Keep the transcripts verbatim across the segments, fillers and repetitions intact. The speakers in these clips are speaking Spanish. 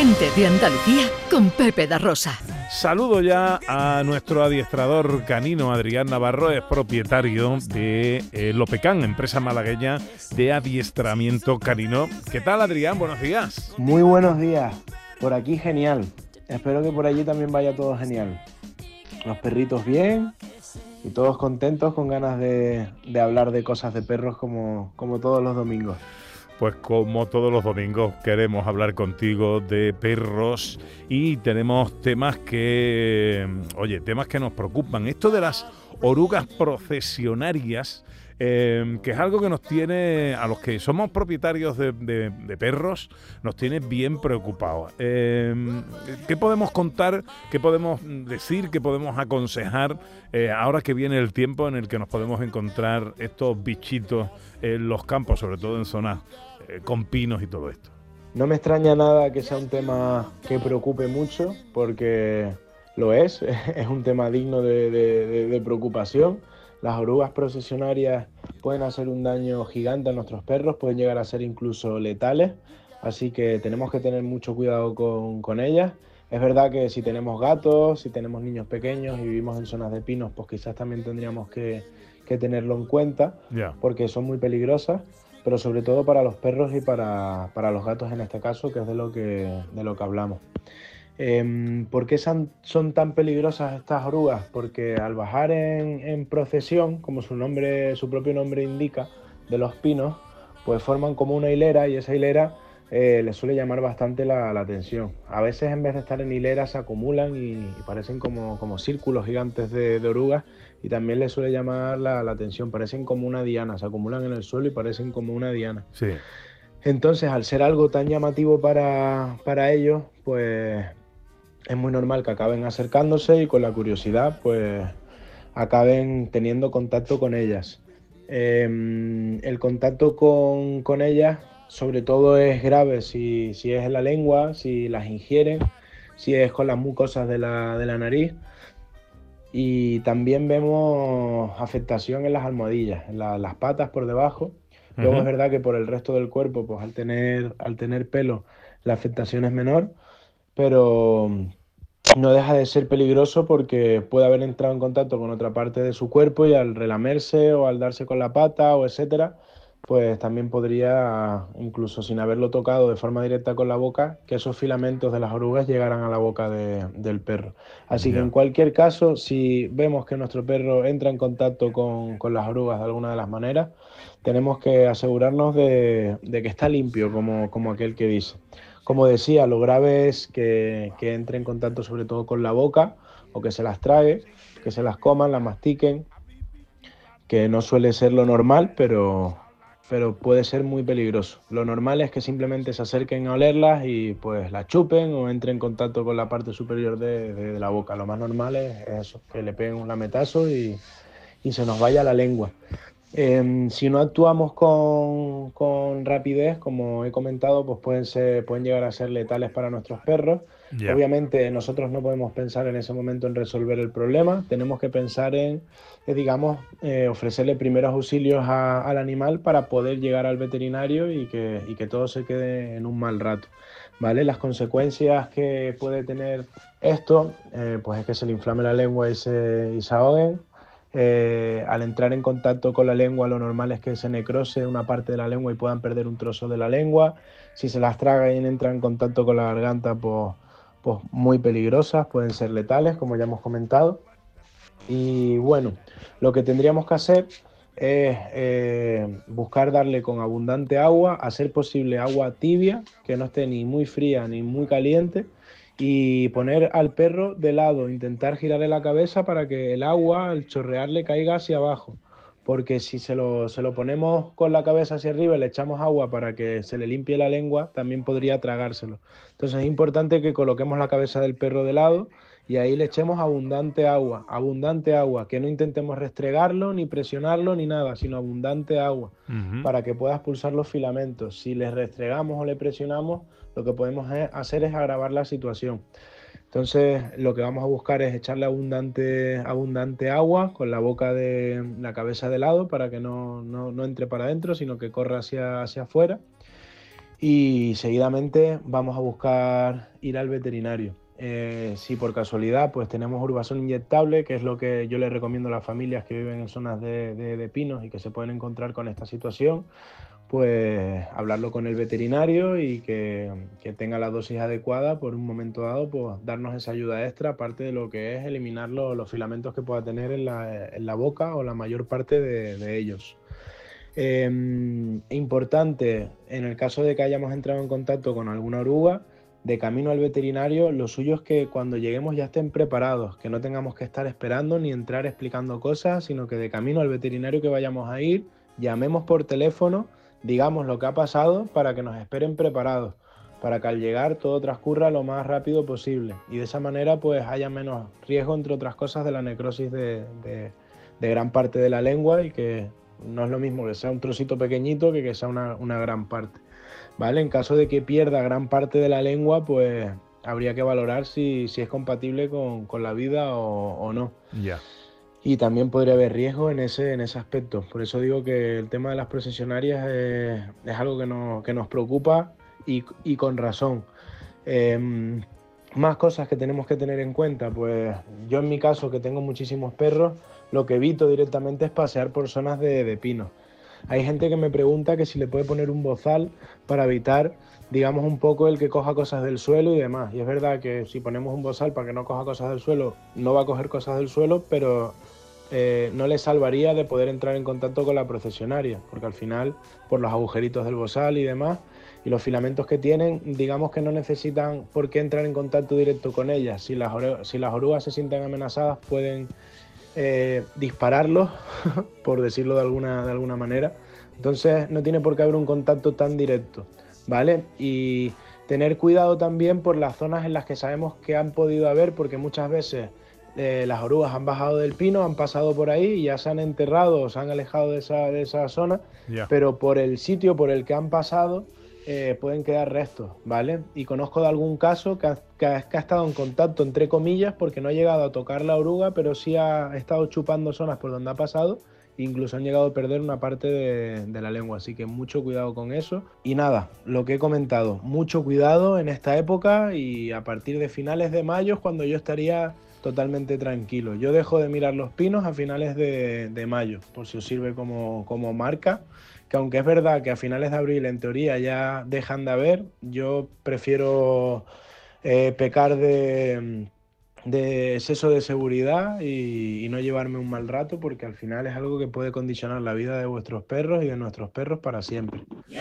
Gente de Andalucía con Pepe da Rosa. Saludo ya a nuestro adiestrador canino, Adrián Navarro, es propietario de eh, Lopecán, empresa malagueña de adiestramiento canino. ¿Qué tal, Adrián? Buenos días. Muy buenos días. Por aquí genial. Espero que por allí también vaya todo genial. Los perritos bien y todos contentos, con ganas de, de hablar de cosas de perros como, como todos los domingos. Pues como todos los domingos queremos hablar contigo de perros y tenemos temas que, oye, temas que nos preocupan. Esto de las orugas procesionarias, eh, que es algo que nos tiene, a los que somos propietarios de, de, de perros, nos tiene bien preocupados. Eh, ¿Qué podemos contar, qué podemos decir, qué podemos aconsejar eh, ahora que viene el tiempo en el que nos podemos encontrar estos bichitos en los campos, sobre todo en zonas eh, con pinos y todo esto? No me extraña nada que sea un tema que preocupe mucho, porque lo es, es un tema digno de, de, de, de preocupación. Las orugas procesionarias pueden hacer un daño gigante a nuestros perros, pueden llegar a ser incluso letales, así que tenemos que tener mucho cuidado con, con ellas. Es verdad que si tenemos gatos, si tenemos niños pequeños y vivimos en zonas de pinos, pues quizás también tendríamos que, que tenerlo en cuenta, Yeah. porque son muy peligrosas, pero sobre todo para los perros y para, para los gatos en este caso, que es de lo que, de lo que hablamos. Eh, ¿Por qué son, son tan peligrosas estas orugas? Porque al bajar en, en procesión, como su nombre, su propio nombre indica, de los pinos, pues forman como una hilera, y esa hilera eh, les suele llamar bastante la, la atención. A veces, en vez de estar en hileras, se acumulan y, y parecen como, como círculos gigantes de, de orugas, y también les suele llamar la, la atención. Parecen como una diana, se acumulan en el suelo y parecen como una diana. Sí. Entonces, al ser algo tan llamativo para, para ellos, pues es muy normal que acaben acercándose y con la curiosidad pues acaben teniendo contacto con ellas. Eh, el contacto con, con ellas sobre todo es grave si, si es en la lengua, si las ingieren, si es con las mucosas de la, de la nariz, y también vemos afectación en las almohadillas, en la, las patas por debajo. Luego Uh-huh. es verdad que por el resto del cuerpo, pues al tener, al tener pelo, la afectación es menor, pero no deja de ser peligroso porque puede haber entrado en contacto con otra parte de su cuerpo, y al relamerse o al darse con la pata o etcétera, pues también podría, incluso sin haberlo tocado de forma directa con la boca, que esos filamentos de las orugas llegaran a la boca de, del perro. Así Ya. que en cualquier caso, si vemos que nuestro perro entra en contacto con, con las orugas de alguna de las maneras, tenemos que asegurarnos de, de que está limpio, como, como aquel que dice. Como decía, lo grave es que, que entre en contacto sobre todo con la boca, o que se las trague, que se las coman, las mastiquen, que no suele ser lo normal, pero, pero puede ser muy peligroso. Lo normal es que simplemente se acerquen a olerlas y pues las chupen o entren en contacto con la parte superior de, de, de la boca. Lo más normal es eso, que le peguen un lametazo y, y se nos vaya la lengua. Eh, si no actuamos con, con rapidez, como he comentado, pues pueden ser, pueden llegar a ser letales para nuestros perros. Ya. Obviamente nosotros no podemos pensar en ese momento en resolver el problema, tenemos que pensar en, eh, digamos, eh, ofrecerle primeros auxilios a, al animal para poder llegar al veterinario y que, y que todo se quede en un mal rato, ¿vale? Las consecuencias que puede tener esto, eh, pues es que se le inflame la lengua y se, y se ahoguen. Eh, al entrar en contacto con la lengua, lo normal es que se necrose una parte de la lengua y puedan perder un trozo de la lengua. Si se las traga y entran en contacto con la garganta, pues, pues muy peligrosas, pueden ser letales, como ya hemos comentado. Y bueno, lo que tendríamos que hacer es eh, buscar darle con abundante agua, a ser posible agua tibia, que no esté ni muy fría ni muy caliente, y poner al perro de lado, intentar girarle la cabeza para que el agua, al chorrearle, caiga hacia abajo. Porque si se lo, se lo ponemos con la cabeza hacia arriba y le echamos agua para que se le limpie la lengua, también podría tragárselo. Entonces es importante que coloquemos la cabeza del perro de lado y ahí le echemos abundante agua, abundante agua, que no intentemos restregarlo, ni presionarlo, ni nada, sino abundante agua, Uh-huh. para que pueda expulsar los filamentos. Si le restregamos o le presionamos, lo que podemos hacer es agravar la situación. Entonces lo que vamos a buscar es echarle abundante, abundante agua con la boca de la cabeza de lado, para que no, no, no entre para adentro, sino que corra hacia, hacia afuera. y seguidamente vamos a buscar ir al veterinario. Eh, si por casualidad pues tenemos Urbasol inyectable, que es lo que yo les recomiendo a las familias que viven en zonas de, de, de pinos y que se pueden encontrar con esta situación, pues hablarlo con el veterinario y que, que tenga la dosis adecuada por un momento dado, pues darnos esa ayuda extra, aparte de lo que es eliminar los, los filamentos que pueda tener en la, en la boca o la mayor parte de, de ellos. Eh, importante, en el caso de que hayamos entrado en contacto con alguna oruga, de camino al veterinario, lo suyo es que cuando lleguemos ya estén preparados, que no tengamos que estar esperando ni entrar explicando cosas, sino que de camino al veterinario que vayamos a ir, llamemos por teléfono, digamos lo que ha pasado para que nos esperen preparados, para que al llegar todo transcurra lo más rápido posible y de esa manera pues haya menos riesgo, entre otras cosas, de la necrosis de, de, de gran parte de la lengua, y que no es lo mismo que sea un trocito pequeñito que que sea una, una gran parte. ¿Vale? En caso de que pierda gran parte de la lengua, pues habría que valorar si, si es compatible con, con la vida o, o no. Ya. Yeah. Y también podría haber riesgo en ese, en ese aspecto. Por eso digo que el tema de las procesionarias es, es algo que nos, que nos preocupa y, y con razón. Eh, más cosas que tenemos que tener en cuenta, pues yo en mi caso, que tengo muchísimos perros, lo que evito directamente es pasear por zonas de, de pinos. Hay gente que me pregunta que si le puede poner un bozal para evitar, digamos, un poco el que coja cosas del suelo y demás. Y es verdad que si ponemos un bozal para que no coja cosas del suelo, no va a coger cosas del suelo, pero eh, no le salvaría de poder entrar en contacto con la procesionaria, porque al final, por los agujeritos del bozal y demás, y los filamentos que tienen, digamos que no necesitan por qué entrar en contacto directo con ellas. Si las, si las orugas se sienten amenazadas, pueden Eh, dispararlos, por decirlo de alguna, de alguna manera. Entonces no tiene por qué haber un contacto tan directo, ¿vale? Y tener cuidado también por las zonas en las que sabemos que han podido haber, porque muchas veces eh, las orugas han bajado del pino, han pasado por ahí y ya se han enterrado o se han alejado de esa, de esa zona, yeah. Pero por el sitio por el que han pasado Eh, pueden quedar restos, ¿vale? Y conozco de algún caso que ha, que, ha, que ha estado en contacto, entre comillas, porque no ha llegado a tocar la oruga, pero sí ha estado chupando zonas por donde ha pasado, e incluso han llegado a perder una parte de, de la lengua, así que mucho cuidado con eso. Y nada, lo que he comentado, mucho cuidado en esta época, y a partir de finales de mayo es cuando yo estaría totalmente tranquilo. Yo dejo de mirar los pinos a finales de, de mayo, por si os sirve como, como marca. Que aunque es verdad que a finales de abril en teoría ya dejan de haber, yo prefiero eh, pecar de, de exceso de seguridad y, y no llevarme un mal rato, porque al final es algo que puede condicionar la vida de vuestros perros y de nuestros perros para siempre.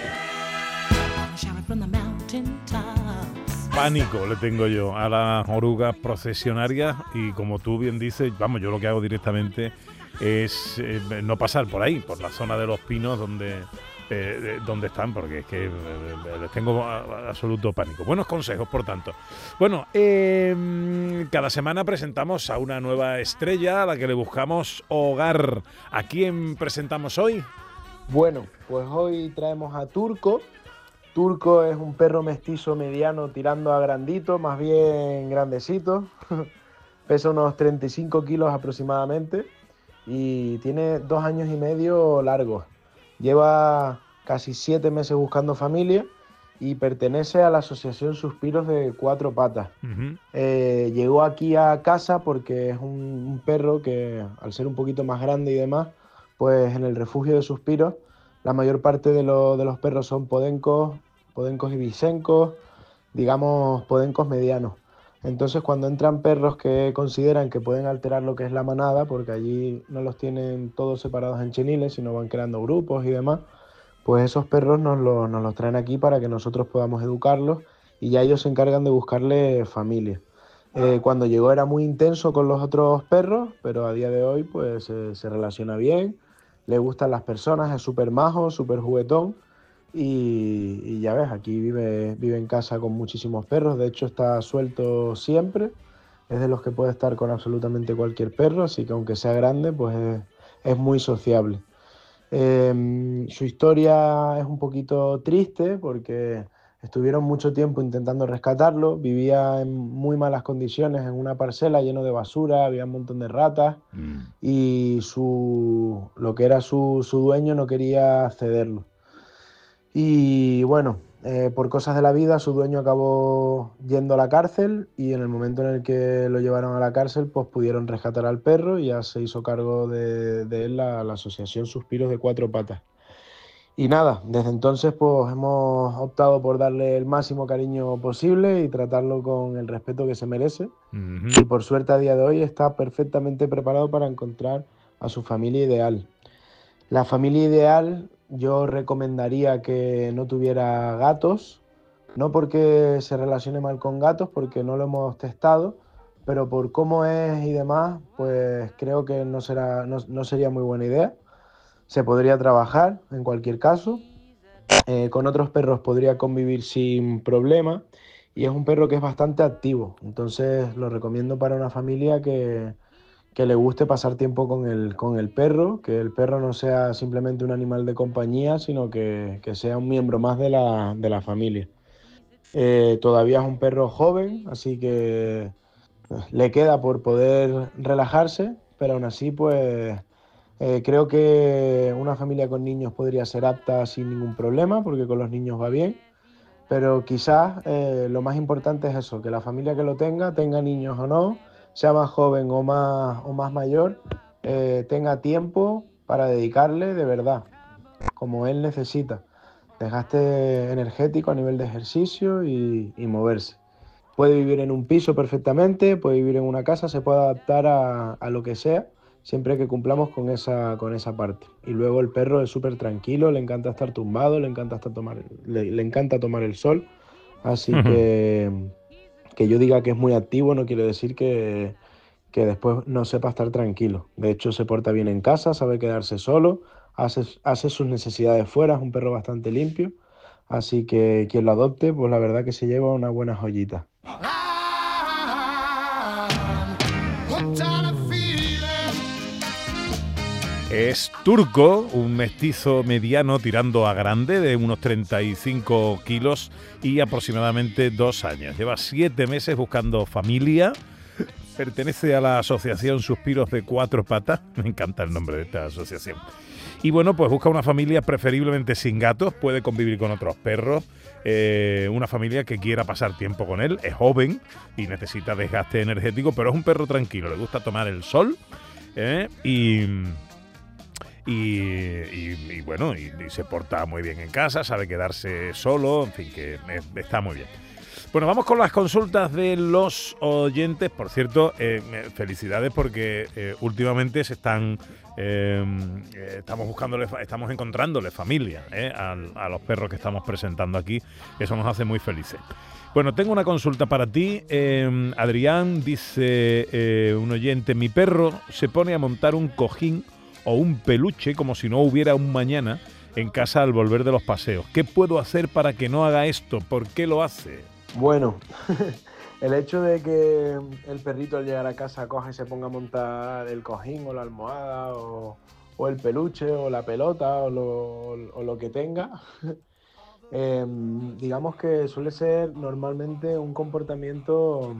Pánico le tengo yo a las orugas procesionarias, y como tú bien dices, vamos, yo lo que hago directamente es eh, no pasar por ahí, por la zona de los pinos donde, eh, donde están, porque es que eh, les tengo a, a absoluto pánico. Buenos consejos, por tanto. Bueno, eh, cada semana presentamos a una nueva estrella a la que le buscamos hogar. ¿A quién presentamos hoy? Bueno, pues hoy traemos a Turco. Turco es un perro mestizo mediano tirando a grandito, más bien grandecito. Pesa unos treinta y cinco kilos aproximadamente. Y tiene dos años y medio largos. Lleva casi siete meses buscando familia y pertenece a la asociación Suspiros de Cuatro Patas. Uh-huh. Eh, llegó aquí a casa porque es un, un perro que, al ser un poquito más grande y demás, pues en el refugio de Suspiros la mayor parte de, lo, de los perros son podencos, podencos y bisencos, digamos podencos medianos. Entonces, cuando entran perros que consideran que pueden alterar lo que es la manada, porque allí no los tienen todos separados en cheniles, sino van creando grupos y demás, pues esos perros nos los, nos los traen aquí para que nosotros podamos educarlos, y ya ellos se encargan de buscarle familia. Eh, cuando llegó era muy intenso con los otros perros, pero a día de hoy pues eh, se relaciona bien, le gustan las personas, es súper majo, súper juguetón. Y, y ya ves, aquí vive, vive en casa con muchísimos perros. De hecho está suelto siempre, es de los que puede estar con absolutamente cualquier perro, así que aunque sea grande, pues es, es muy sociable. Eh, su historia es un poquito triste porque estuvieron mucho tiempo intentando rescatarlo, vivía en muy malas condiciones en una parcela lleno de basura, había un montón de ratas, mm. y su, lo que era su, su dueño no quería cederlo. Y bueno, eh, por cosas de la vida, su dueño acabó yendo a la cárcel y en el momento en el que lo llevaron a la cárcel, pues pudieron rescatar al perro y ya se hizo cargo de, de él la, la asociación Suspiros de Cuatro Patas. Y nada, desde entonces pues hemos optado por darle el máximo cariño posible y tratarlo con el respeto que se merece. Ujú. Y por suerte a día de hoy está perfectamente preparado para encontrar a su familia ideal. La familia ideal yo recomendaría que no tuviera gatos, no porque se relacione mal con gatos, porque no lo hemos testado, pero por cómo es y demás, pues creo que no será, no, no sería muy buena idea. Se podría trabajar en cualquier caso. Eh, con otros perros podría convivir sin problema y es un perro que es bastante activo. Entonces lo recomiendo para una familia que, que le guste pasar tiempo con el, con el perro, que el perro no sea simplemente un animal de compañía, sino que, que sea un miembro más de la, de la familia. Eh, todavía es un perro joven, así que le queda por poder relajarse, pero aún así, pues eh, creo que una familia con niños podría ser apta sin ningún problema, porque con los niños va bien. Pero quizás eh, lo más importante es eso, que la familia que lo tenga, tenga niños o no, sea más joven o más, o más mayor, eh, tenga tiempo para dedicarle de verdad, como él necesita. Desgaste energético a nivel de ejercicio y, y moverse. Puede vivir en un piso perfectamente, puede vivir en una casa, se puede adaptar a, a lo que sea, siempre que cumplamos con esa, con esa parte. Y luego el perro es súper tranquilo, le encanta estar tumbado, le encanta, estar tomar, le, le encanta tomar el sol. Así que que yo diga que es muy activo no quiere decir que, que después no sepa estar tranquilo. De hecho, se porta bien en casa, sabe quedarse solo, hace, hace sus necesidades fuera, es un perro bastante limpio. Así que quien lo adopte, pues la verdad que se lleva una buena joyita. Es turco, un mestizo mediano tirando a grande de unos treinta y cinco kilos y aproximadamente dos años. Lleva siete meses buscando familia. Pertenece a la asociación Suspiros de Cuatro Patas. Me encanta el nombre de esta asociación. Y bueno, pues busca una familia preferiblemente sin gatos. Puede convivir con otros perros. Eh, una familia que quiera pasar tiempo con él. Es joven y necesita desgaste energético, pero es un perro tranquilo. Le gusta tomar el sol ¿eh? y... Y, y, y bueno, y, y se porta muy bien en casa, sabe quedarse solo, en fin, que está muy bien. Bueno, vamos con las consultas de los oyentes. Por cierto, eh, felicidades porque eh, últimamente se están eh, estamos buscándole, estamos encontrándole familia eh, a, a los perros que estamos presentando aquí. Eso nos hace muy felices. Bueno, tengo una consulta para ti. Eh, Adrián dice, eh, un oyente, mi perro se pone a montar un cojín o un peluche como si no hubiera un mañana en casa al volver de los paseos. ¿Qué puedo hacer para que no haga esto? ¿Por qué lo hace? Bueno, el hecho de que el perrito al llegar a casa coja y se ponga a montar el cojín o la almohada o, o el peluche o la pelota o lo, o lo que tenga, eh, digamos que suele ser normalmente un comportamiento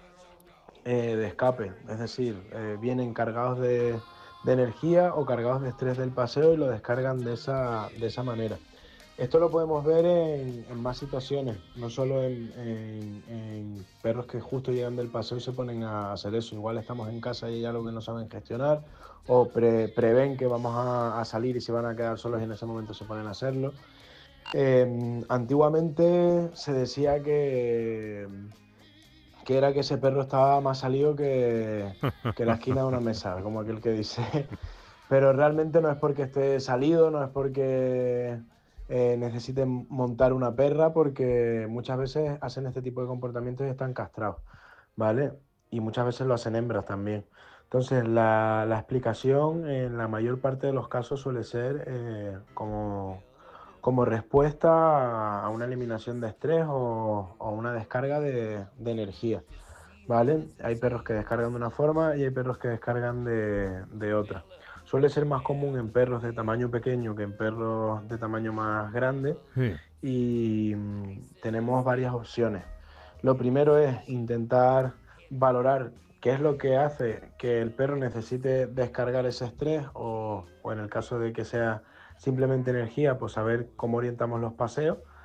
eh, de escape, es decir, eh, vienen cargados de, de energía o cargados de estrés del paseo y lo descargan de esa, de esa manera. Esto lo podemos ver en, en más situaciones, no solo en, en, en perros que justo llegan del paseo y se ponen a hacer eso. Igual estamos en casa y hay algo que no saben gestionar o pre, prevén que vamos a, a salir y se van a quedar solos y en ese momento se ponen a hacerlo. Eh, antiguamente se decía que, que era que ese perro estaba más salido que, que la esquina de una mesa, como aquel que dice. Pero realmente no es porque esté salido, no es porque eh, necesiten montar una perra, porque muchas veces hacen este tipo de comportamientos y están castrados, ¿vale? Y muchas veces lo hacen hembras también. Entonces, la, la explicación en la mayor parte de los casos suele ser eh, como, como respuesta a, a una eliminación de estrés o, o una descarga de, de energía, ¿vale? Hay perros que descargan de una forma y hay perros que descargan de, de otra. Suele ser más común en perros de tamaño pequeño que en perros de tamaño más grande Sí. y mm, tenemos varias opciones. Lo primero es intentar valorar qué es lo que hace que el perro necesite descargar ese estrés o, o en el caso de que sea simplemente energía, pues saber cómo orientamos los paseos.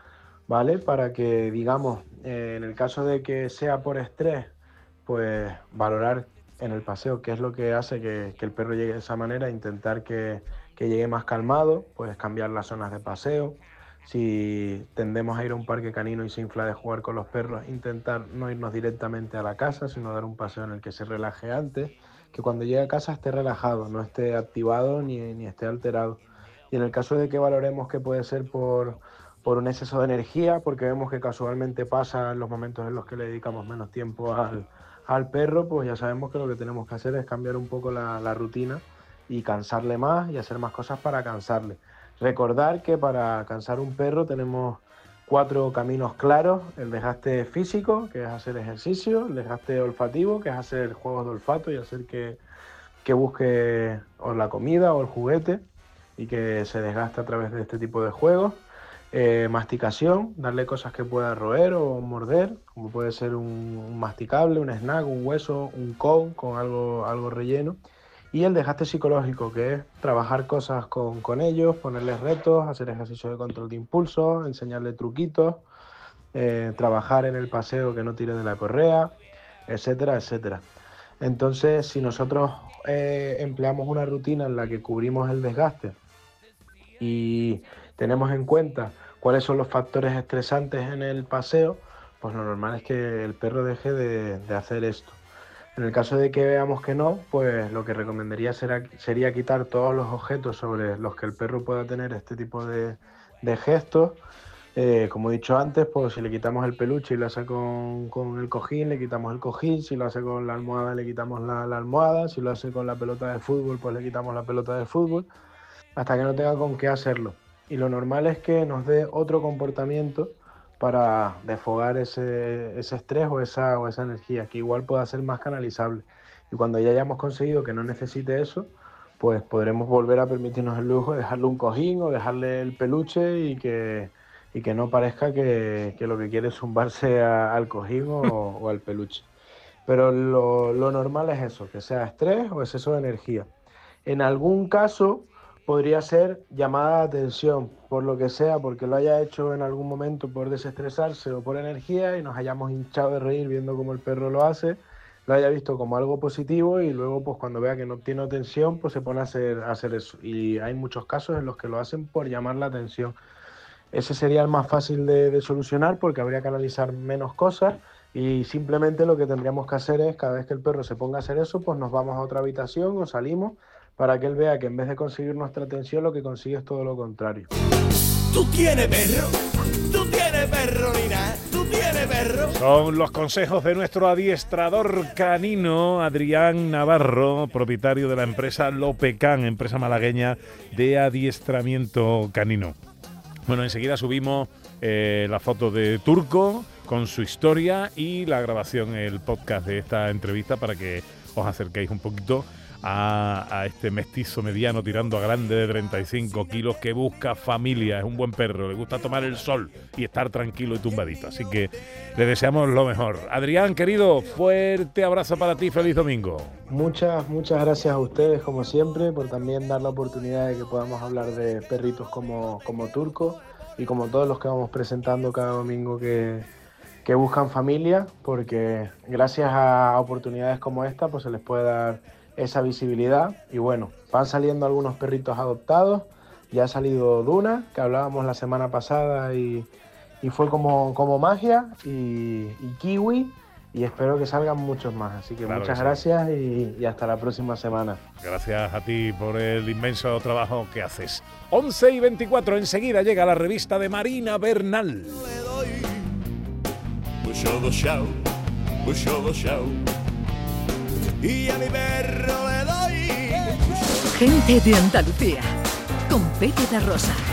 ¿vale? Para que, digamos, eh, en el caso de que sea por estrés, pues valorar en el paseo qué es lo que hace que, que el perro llegue de esa manera, intentar que, que llegue más calmado, pues cambiar las zonas de paseo. Si tendemos a ir a un parque canino y se infla de jugar con los perros, intentar no irnos directamente a la casa, sino dar un paseo en el que se relaje antes, que cuando llegue a casa esté relajado, no esté activado ni, ni esté alterado. Y en el caso de que valoremos que puede ser por, por un exceso de energía, porque vemos que casualmente pasa en los momentos en los que le dedicamos menos tiempo al, al perro, pues ya sabemos que lo que tenemos que hacer es cambiar un poco la, la rutina y cansarle más y hacer más cosas para cansarle. Recordar que para cansar un perro tenemos cuatro caminos claros: el desgaste físico, que es hacer ejercicio; el desgaste olfativo, que es hacer juegos de olfato y hacer que, que busque o la comida o el juguete y que se desgaste a través de este tipo de juegos; eh, masticación, darle cosas que pueda roer o morder, como puede ser un, un masticable, un snack, un hueso, un cone con algo, algo relleno; y el desgaste psicológico, que es trabajar cosas con, con ellos, ponerles retos, hacer ejercicios de control de impulso, enseñarles truquitos, eh, trabajar en el paseo que no tire de la correa, etcétera, etcétera. Entonces, si nosotros eh, empleamos una rutina en la que cubrimos el desgaste y tenemos en cuenta cuáles son los factores estresantes en el paseo, pues lo normal es que el perro deje de, de hacer esto. En el caso de que veamos que no, pues lo que recomendaría será, sería quitar todos los objetos sobre los que el perro pueda tener este tipo de, de gestos. Eh, como he dicho antes, pues si le quitamos el peluche y lo hace con, con el cojín, le quitamos el cojín; si lo hace con la almohada, le quitamos la, la almohada; si lo hace con la pelota de fútbol, pues le quitamos la pelota de fútbol, hasta que no tenga con qué hacerlo. Y lo normal es que nos dé otro comportamiento para desfogar ese, ese estrés o esa, o esa energía, que igual pueda ser más canalizable. Y cuando ya hayamos conseguido que no necesite eso, pues podremos volver a permitirnos el lujo de dejarle un cojín o dejarle el peluche y que, y que no parezca que, que lo que quiere es zumbarse a, al cojín o, o al peluche. Pero lo, lo normal es eso, que sea estrés o exceso de energía. En algún caso podría ser llamada de atención, por lo que sea, porque lo haya hecho en algún momento por desestresarse o por energía y nos hayamos hinchado de reír viendo cómo el perro lo hace, lo haya visto como algo positivo y luego pues cuando vea que no tiene atención pues se pone a hacer, a hacer eso. Y hay muchos casos en los que lo hacen por llamar la atención. Ese sería el más fácil de, de solucionar, porque habría que analizar menos cosas y simplemente lo que tendríamos que hacer es, cada vez que el perro se ponga a hacer eso, pues nos vamos a otra habitación o salimos, para que él vea que en vez de conseguir nuestra atención, lo que consigue es todo lo contrario. Tú tienes perro, tú tienes perro, mira, tú tienes perro. Son los consejos de nuestro adiestrador canino, Adrián Navarro, propietario de la empresa Lopecan, empresa malagueña de adiestramiento canino. Bueno, enseguida subimos eh, la foto de Turco con su historia y la grabación, el podcast de esta entrevista, para que os acerquéis un poquito A, a este mestizo mediano tirando a grande de treinta y cinco kilos que busca familia, es un buen perro, le gusta tomar el sol y estar tranquilo y tumbadito, así que le deseamos lo mejor. Adrián, querido, fuerte abrazo para ti, feliz domingo. Muchas, muchas gracias a ustedes, como siempre, por también dar la oportunidad de que podamos hablar de perritos como, como Turco y como todos los que vamos presentando cada domingo que, que buscan familia, porque gracias a oportunidades como esta pues se les puede dar esa visibilidad. Y bueno, van saliendo algunos perritos adoptados, ya ha salido Duna, que hablábamos la semana pasada y, y fue como, como magia, y, y Kiwi, y espero que salgan muchos más, así que claro, muchas que gracias sí. y, y hasta la próxima semana. Gracias a ti por el inmenso trabajo que haces. once y veinticuatro, enseguida llega la revista de Marina Bernal. Y a mi perro le doy. Gente de Andalucía, con Pepe da Rosa.